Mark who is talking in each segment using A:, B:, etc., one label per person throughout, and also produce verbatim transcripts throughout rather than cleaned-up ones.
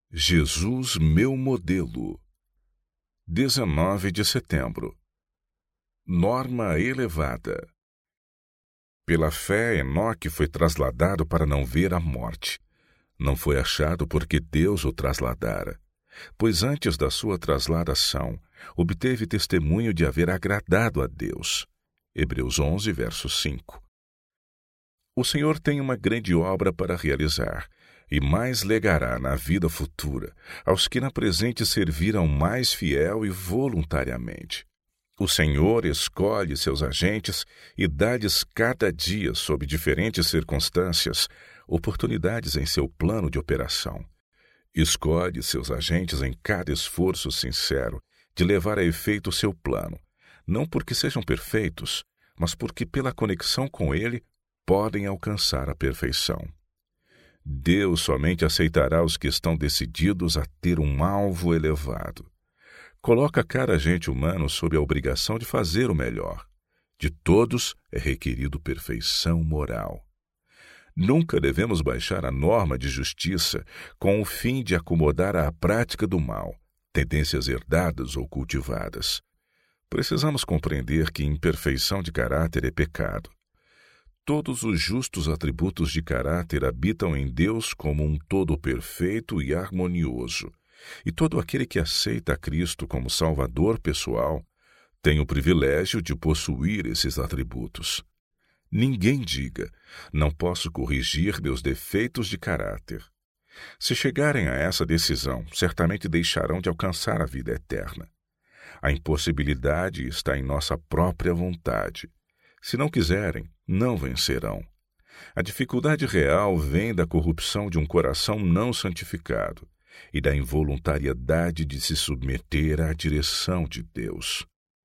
A: Jesus, meu modelo. dezenove de setembro. Norma elevada. Pela fé, Enoque foi trasladado para não ver a morte. Não foi achado porque Deus o trasladara, pois antes da sua trasladação, obteve testemunho de haver agradado a Deus. Hebreus onze, verso cinco. O Senhor tem uma grande obra para realizar, e mais legará na vida futura aos que na presente serviram mais fiel e voluntariamente. O Senhor escolhe seus agentes e dá-lhes cada dia, sob diferentes circunstâncias, oportunidades em seu plano de operação. Escolhe seus agentes em cada esforço sincero de levar a efeito o seu plano, não porque sejam perfeitos, mas porque pela conexão com ele podem alcançar a perfeição. Deus somente aceitará os que estão decididos a ter um alvo elevado. Coloca cada agente humano sob a obrigação de fazer o melhor. De todos é requerido perfeição moral. Nunca devemos baixar a norma de justiça com o fim de acomodar à prática do mal, tendências herdadas ou cultivadas. Precisamos compreender que imperfeição de caráter é pecado. Todos os justos atributos de caráter habitam em Deus como um todo perfeito e harmonioso, e todo aquele que aceita a Cristo como Salvador pessoal tem o privilégio de possuir esses atributos. Ninguém diga, não posso corrigir meus defeitos de caráter. Se chegarem a essa decisão, certamente deixarão de alcançar a vida eterna. A impossibilidade está em nossa própria vontade. Se não quiserem, não vencerão. A dificuldade real vem da corrupção de um coração não santificado e da involuntariedade de se submeter à direção de Deus.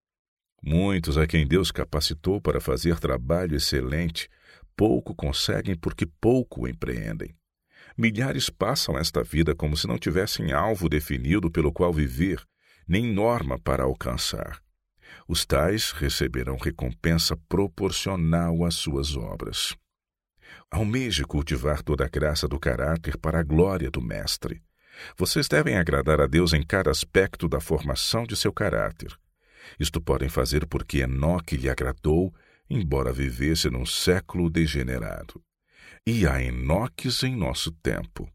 A: Muitos a quem Deus capacitou para fazer trabalho excelente, pouco conseguem porque pouco empreendem. Milhares passam esta vida como se não tivessem alvo definido pelo qual viver, nem norma para alcançar. Os tais receberão recompensa proporcional às suas obras. Almeje cultivar toda a graça do caráter para a glória do Mestre. Vocês devem agradar a Deus em cada aspecto da formação de seu caráter. Isto podem fazer porque Enoque lhe agradou, embora vivesse num século degenerado. E há Enoques em nosso tempo.